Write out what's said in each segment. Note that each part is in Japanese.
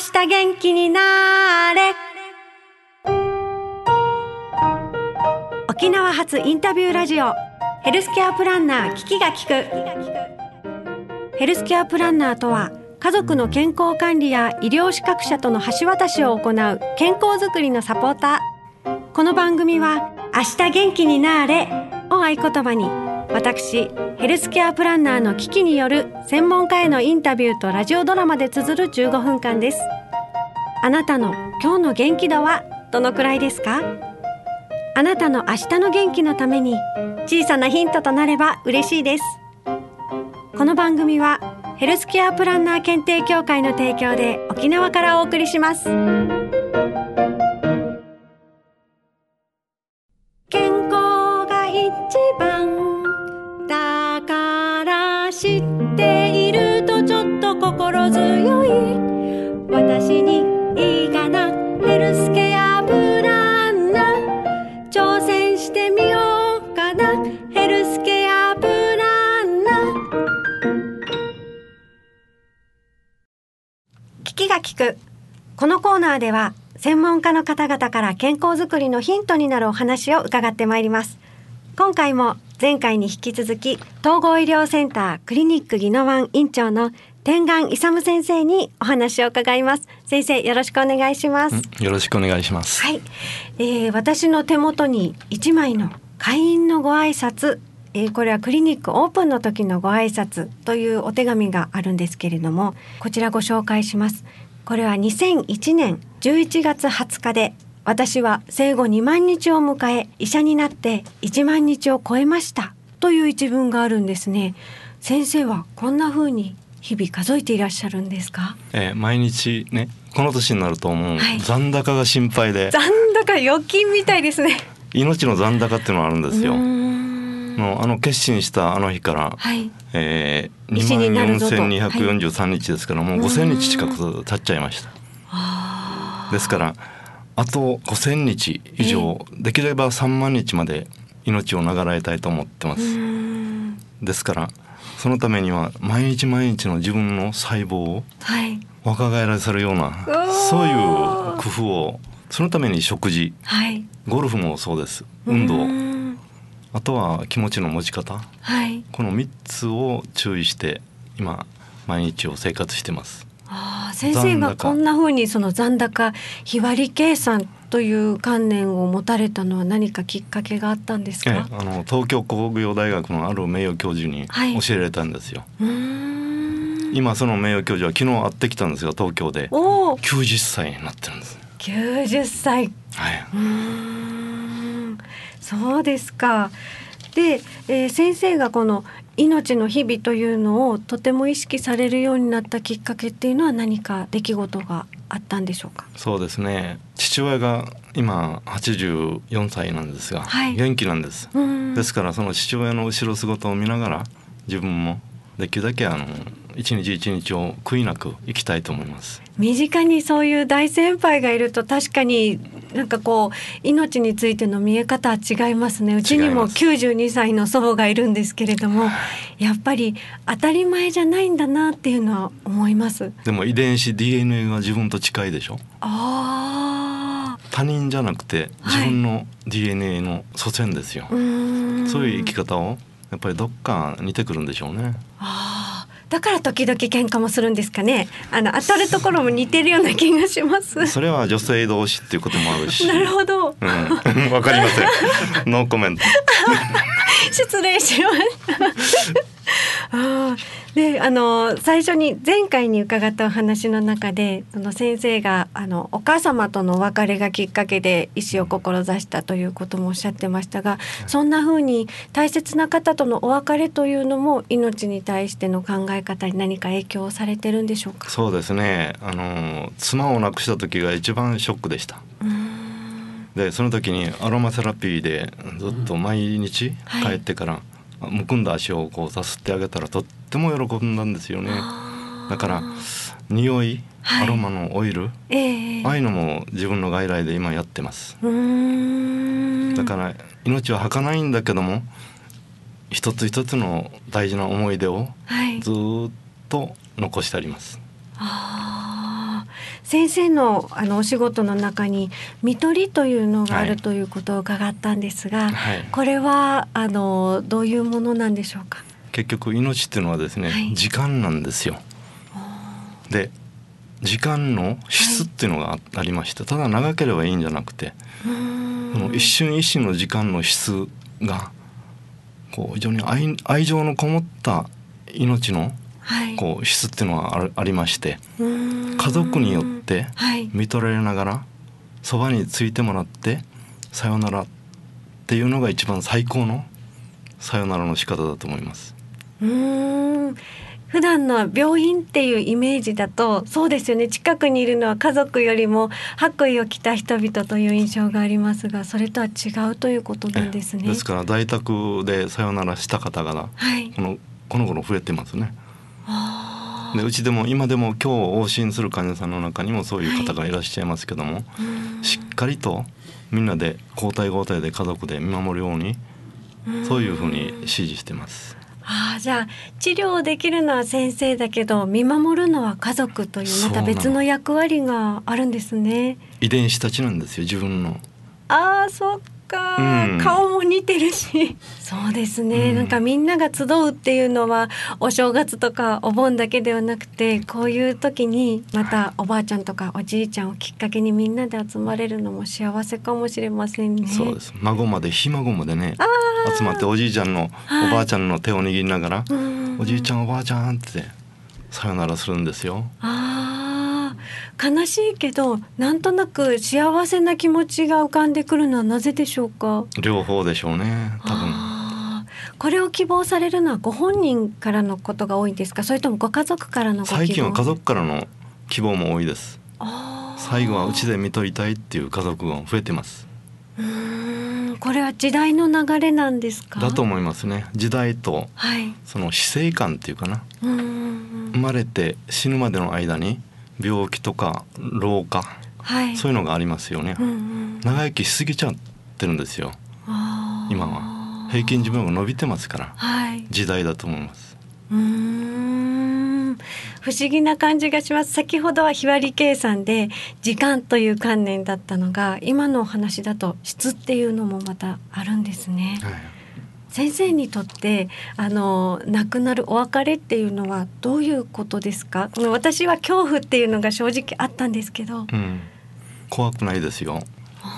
日元気になれ。沖縄発インタビューラジオ、ヘルスケアプランナー聞きが聞く。ヘルスケアプランナーとは、家族の健康管理や医療資格者との橋渡しを行う健康づくりのサポーター。この番組は明日元気になれを合言葉に、私ヘルスケアプランナーのキキによる専門家へのインタビューとラジオドラマで綴る15分間です。あなたの今日の元気度はどのくらいですか？あなたの明日の元気のために小さなヒントとなれば嬉しいです。この番組はヘルスケアプランナー検定協会の提供で沖縄からお送りします。健康が一番だから知っているとちょっと心強い。私にいいかな、ヘルスケアプランナー挑戦してみようかな、ヘルスケアプランナー。聞きが聞く。このコーナーでは専門家の方々から健康づくりのヒントになるお話を伺ってまいります。今回も前回に引き続き、統合医療センタークリニック宜野湾院長の天眼勇先生にお話を伺います。先生、よろしくお願いします。 よろしくお願いします。 はい、私の手元に1枚の会員のご挨拶、これはクリニックオープンの時のご挨拶というお手紙があるんですけれども、こちらご紹介します。これは2001年11月20日で、私は生後2万日を迎え、医者になって1万日を超えましたという一文があるんですね。先生はこんな風に日々数えていらっしゃるんですか？ 毎日ね、この年になるともう残高が心配で、 残高預金みたいですね。 命の残高っていうのがあるんですよ。決心したあの日から、24,243日ですから、もう5,000日近く経っちゃいました。ですからあと5,000日以上、できれば3万日まで命を長らえたいと思ってます。ですからそのためには毎日毎日の自分の細胞を若返らせるような、そういう工夫を、そのために食事、ゴルフもそうです、運動、あとは気持ちの持ち方、この3つを注意して今毎日を生活してます。 先生がこんな風にその残高日割り計算という観念を持たれたのは何かきっかけがあったんですか？ 東京工業大学のある名誉教授に教えられたんですよ。今その名誉教授は昨日会ってきたんですが、東京で90歳になってるんです。 90歳。そうですか。で、先生がこの命の日々というのをとても意識されるようになったきっかけっていうのは何か出来事があったんでしょうか？ そうですね、父親が今84歳なんですが、元気なんです。ですからその父親の後ろ姿を見ながら、自分もできるだけ一日一日を悔いなく生きたいと思います。 身近にそういう大先輩がいると確かになんかこう命についての見え方は違いますね。うちにも92歳の祖母がいるんですけれども、やっぱり当たり前じゃないんだなっていうのは思います。 でも遺伝子 DNA が自分と近いでしょ。他人じゃなくて自分の DNA の祖先ですよ。そういう生き方をやっぱりどっか似てくるんでしょうね。 だから時々喧嘩もするんですかね。当たるところも似てるような気がします。 それは女性同士っていうこともあるし。 なるほど。 わかりません。ノーコメント。 失礼しましたで、最初に前回に伺ったお話の中で、その先生がお母様とのお別れがきっかけで医師を志したということもおっしゃってましたが、そんな風に大切な方とのお別れというのも命に対しての考え方に何か影響されてるんでしょうか？ そうですね、妻を亡くした時が一番ショックでした。でその時にアロマセラピーでずっと毎日帰ってから、むくんだ足をこうさすってあげたらとっても喜んだんですよね。だから匂い、アロマのオイル、ああいうのも自分の外来で今やってます。だから命は儚いんだけども、一つ一つの大事な思い出をずっと残してあります。 先生のお仕事の中に看取りというのがあるということを伺ったんですが、 はい、 これはどういうものなんでしょうか。 結局命っていうのはですね、はい、時間なんですよ。で時間の質っていうのがありまして、ただ長ければいいんじゃなくて、その一瞬一瞬の時間の質がこう非常に 愛情のこもった命のこう質っていうのはありまして、家族によって見とられながらそばについてもらってさよならっていうのが一番最高のさよならの仕方だと思います。 普段の病院っていうイメージだとそうですよね。近くにいるのは家族よりも白衣を着た人々という印象がありますが、それとは違うということなんですね。 ですから在宅でさよならした方々、この頃増えてますね。でうちでも今でも今日往診する患者さんの中にもそういう方がいらっしゃいますけども、しっかりとみんなで交代交代で家族で見守るように、そういうふうに指示してます。 じゃあ治療できるのは先生だけど見守るのは家族というまた別の役割があるんですね。 遺伝子たちなんですよ、自分の。 そっか、顔も似てるしそうですね、なんかみんなが集うっていうのはお正月とかお盆だけではなくて、こういう時にまたおばあちゃんとかおじいちゃんをきっかけにみんなで集まれるのも幸せかもしれませんね。 そうです。孫までひ孫までね集まっておじいちゃんの、おばあちゃんの手を握りながら、おじいちゃんおばあちゃんってさよならするんですよ。 悲しいけどなんとなく幸せな気持ちが浮かんでくるのはなぜでしょうか。 両方でしょうね、多分。 これを希望されるのはご本人からのことが多いんですか、それともご家族からのご希望。 最近は家族からの希望も多いです。最後はうちで看取りたいっていう家族が増えてます。 これは時代の流れなんですか。 だと思いますね。時代と、その死生観っていうかな、生まれて死ぬまでの間に病気とか老化、そういうのがありますよね。長生きしすぎちゃってるんですよ。今は平均寿命が伸びてますから、時代だと思います。 不思議な感じがします。先ほどは日割り計算で時間という観念だったのが、今のお話だと質っていうのもまたあるんですね。先生にとって亡くなるお別れっていうのはどういうことですか。私は恐怖っていうのが正直あったんですけど、 怖くないですよ。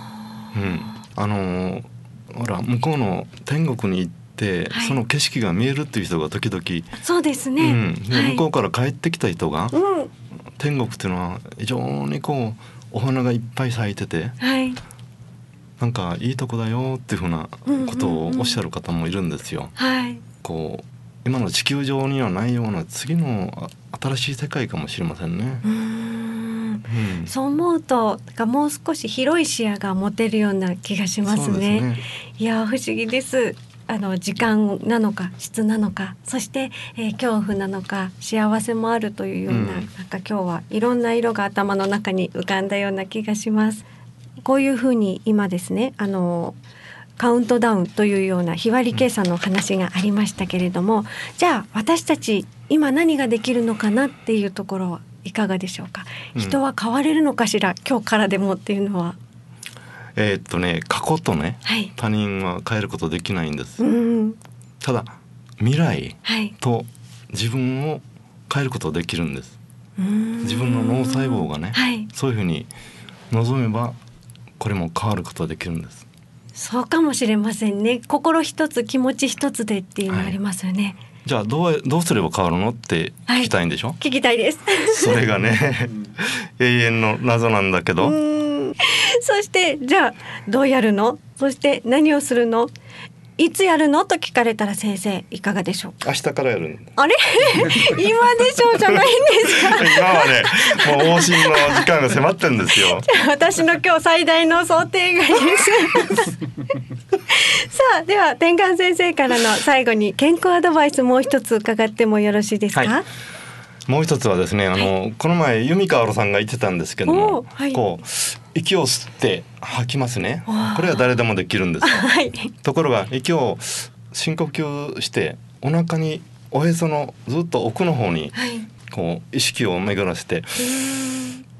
ほら向こうの天国に行ってその景色が見えるっていう人が時々、 そうですね、 向こうから帰ってきた人が、天国っていうのは非常にこうお花がいっぱい咲いてて、なんかいいとこだよっていうふうなことをおっしゃる方もいるんですよ。こう今の地球上にはないような次の新しい世界かもしれませんね。 そう思うともう少し広い視野が持てるような気がしますね。いや不思議です。時間なのか質なのか、そして、恐怖なのか幸せもあるというような、なんか今日はいろんな色が頭の中に浮かんだような気がします。こういうふうに今ですね、カウントダウンというような日割り計算の話がありましたけれども、じゃあ私たち今何ができるのかなっていうところはいかがでしょうか。人は変われるのかしら、今日からでもっていうのは。 過去とね、他人は変えることできないんです。ただ未来と自分を変えることできるんです。自分の脳細胞がね、そういうふうに望めばこれも変わることができるんです。 そうかもしれませんね。心一つ気持ち一つでっていうのありますよね。 じゃあどうすれば変わるのって聞きたいんでしょ。 聞きたいですそれがね永遠の謎なんだけど、 そしてじゃあどうやるの、そして何をするの、いつやるのと聞かれたら先生いかがでしょうか。 明日からやる。 あれ今でしょうじゃないんですか。 今はねもう往診の時間が迫ってるんですよ。 私の今日最大の想定外ですさあでは天眼先生からの最後に健康アドバイスもう一つ伺ってもよろしいですか。 もう一つはですね、この前弓川さんが言ってたんですけども、こう息を吸って吐きますね。これは誰でもできるんです、ところが息を深呼吸してお腹におへそのずっと奥の方にこう意識を巡らせて吐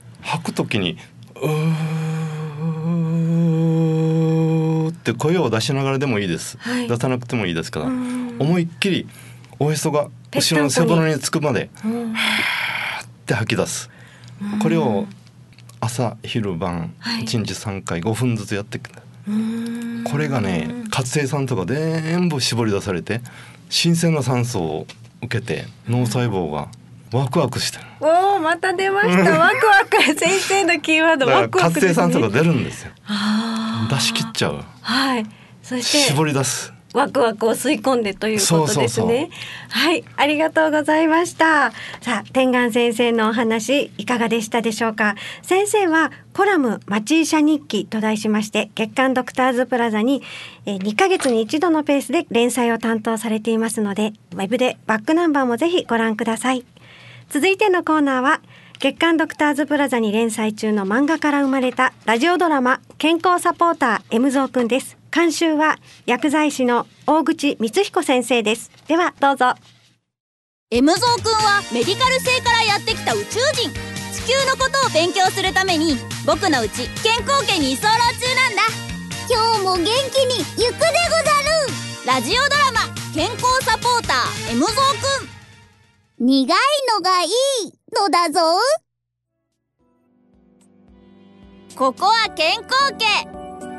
くときにうーって声を出しながらでもいいです、はい、出さなくてもいいですから、思いっきりおへそが後ろの背骨につくまではーって吐き出す。これを朝昼晩1日3回5分ずつやってくる。これがね、活性酸素が全部絞り出されて新鮮な酸素を受けて脳細胞がワクワクしてる。 おー、また出ましたワクワク先生のキーワードワクワクですね。 活性酸素が出るんですよ。出し切っちゃう、 はい、そして絞り出す、 ワクワクを吸い込んでということですね。はい、ありがとうございました。さあ、天眼先生のお話いかがでしたでしょうか。先生はコラム町医者日記と題しまして月刊ドクターズプラザに2ヶ月に1度のペースで連載を担当されていますので、ウェブでバックナンバーもぜひご覧ください。続いてのコーナーは月刊ドクターズプラザに連載中の漫画から生まれたラジオドラマ健康サポーター M ゾウくんです。監修は薬剤師の大口光彦先生です。ではどうぞ。 M ゾウくんはメディカル星からやってきた宇宙人。地球のことを勉強するために僕のうち健康圏に居候中なんだ。今日も元気に行くでござる。ラジオドラマ健康サポーター M ゾウくん。苦いのがいいのだぞ。ここは健康圏。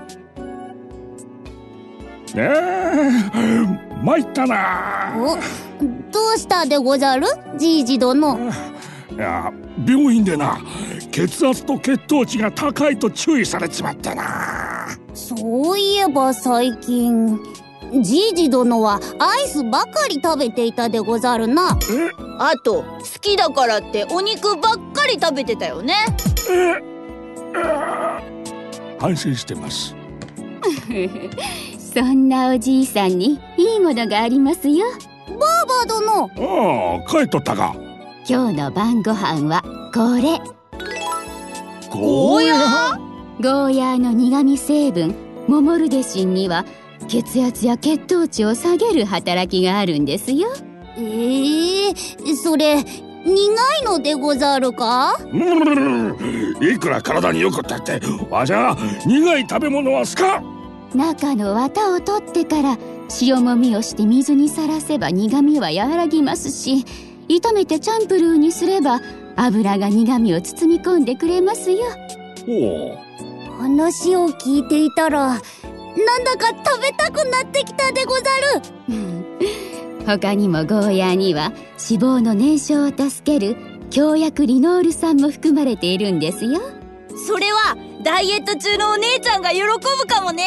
参ったな。 どうしたでござるじいじ殿。 いや、病院でな、血圧と血糖値が高いと注意されちまってな。 そういえば最近じいじ殿はアイスばかり食べていたでござるな。あと好きだからってお肉ばっかり食べてたよね。 安心してますそんなおじいさんにいいものがありますよ。 ばあば殿。 ああ、帰っとったか。 今日の晩ご飯はこれ。 ゴーヤー？ ゴーヤーの苦味成分モモルデシンには血圧や血糖値を下げる働きがあるんですよ。 それ苦いのでござるか？ いくら体によくったってわしゃ苦い食べ物は好かん。 中の綿を取ってから塩もみをして水にさらせば苦味は和らぎますし、炒めてチャンプルーにすれば油が苦味を包み込んでくれますよ。 話を聞いていたらなんだか食べたくなってきたでござる。 他にもゴーヤーには脂肪の燃焼を助ける強薬リノール酸も含まれているんですよ。 それはダイエット中のお姉ちゃんが喜ぶかもね。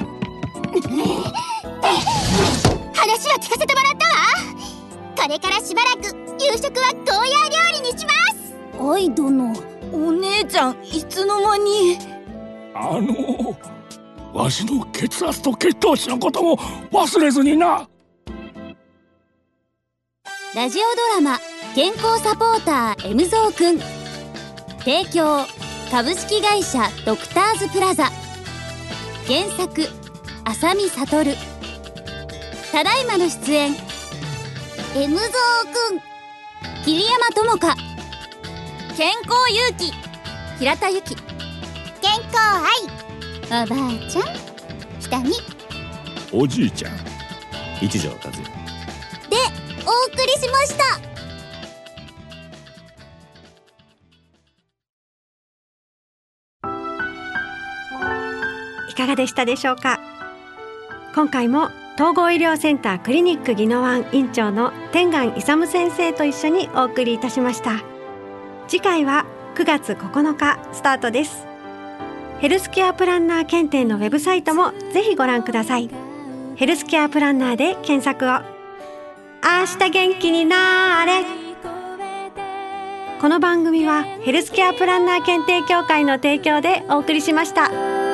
話は聞かせてもらったわ。これからしばらく夕食はゴーヤー料理にします。 愛殿。 お姉ちゃんいつの間に。 わしの血圧と血糖値のことも忘れずにな。 ラジオドラマ健康サポーター M ゾウくん。提供株式会社ドクターズプラザ。原作浅見悟。ただいまの出演 M ゾウくん、桐山友香、健康勇気、平田由紀、 健康愛、 おばあちゃん北見、 おじいちゃん一条和也でお送りしました。 いかがでしたでしょうか。今回も統合医療センタークリニック宜野湾院長の天眼勇先生と一緒にお送りいたしました。次回は9月9日スタートです。ヘルスケアプランナー検定のウェブサイトもぜひご覧ください。ヘルスケアプランナーで検索を。明日元気になーれ。この番組はヘルスケアプランナー検定協会の提供でお送りしました。